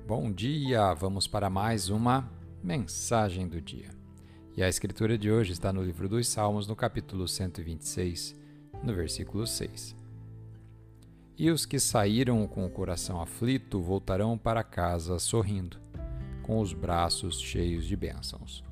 Bom dia! Vamos para mais uma mensagem do dia. E a escritura de hoje está no livro dos Salmos, no capítulo 126, no versículo 6. E os que saíram com o coração aflito voltarão para casa sorrindo, com os braços cheios de bênçãos.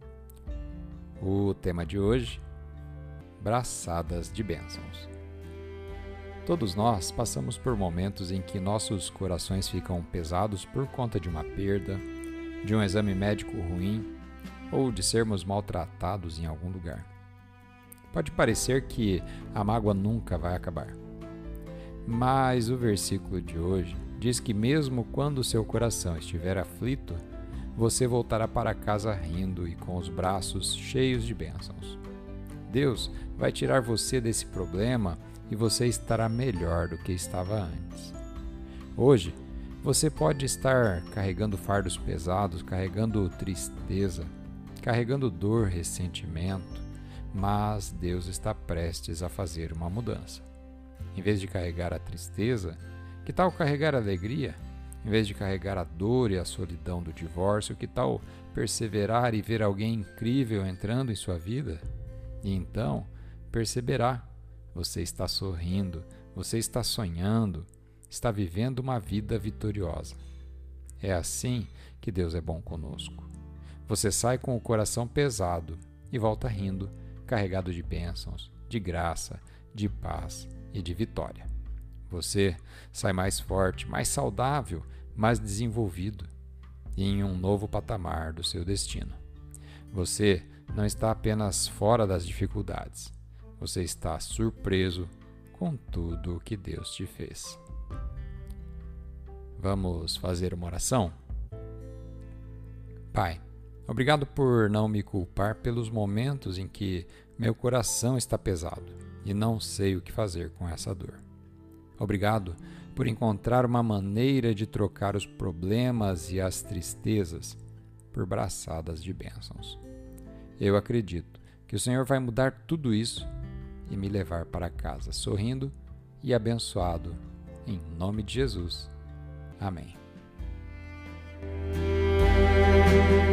O tema de hoje: braçadas de bênçãos. Todos nós passamos por momentos em que nossos corações ficam pesados por conta de uma perda, de um exame médico ruim ou de sermos maltratados em algum lugar. Pode parecer que a mágoa nunca vai acabar. Mas o versículo de hoje diz que mesmo quando seu coração estiver aflito, você voltará para casa rindo e com os braços cheios de bênçãos. Deus vai tirar você desse problema e você estará melhor do que estava antes. Hoje, você pode estar carregando fardos pesados, carregando tristeza, carregando dor, ressentimento, mas Deus está prestes a fazer uma mudança. Em vez de carregar a tristeza, que tal carregar a alegria? Em vez de carregar a dor e a solidão do divórcio, que tal perseverar e ver alguém incrível entrando em sua vida? E então, perceberá. Você está sorrindo, você está sonhando, está vivendo uma vida vitoriosa. É assim que Deus é bom conosco. Você sai com o coração pesado e volta rindo, carregado de bênçãos, de graça, de paz e de vitória. Você sai mais forte, mais saudável, mais desenvolvido e em um novo patamar do seu destino. Você não está apenas fora das dificuldades. Você está surpreso com tudo o que Deus te fez. Vamos fazer uma oração? Pai, obrigado por não me culpar pelos momentos em que meu coração está pesado e não sei o que fazer com essa dor. Obrigado por encontrar uma maneira de trocar os problemas e as tristezas por braçadas de bênçãos. Eu acredito que o Senhor vai mudar tudo isso e me levar para casa sorrindo e abençoado, em nome de Jesus. Amém.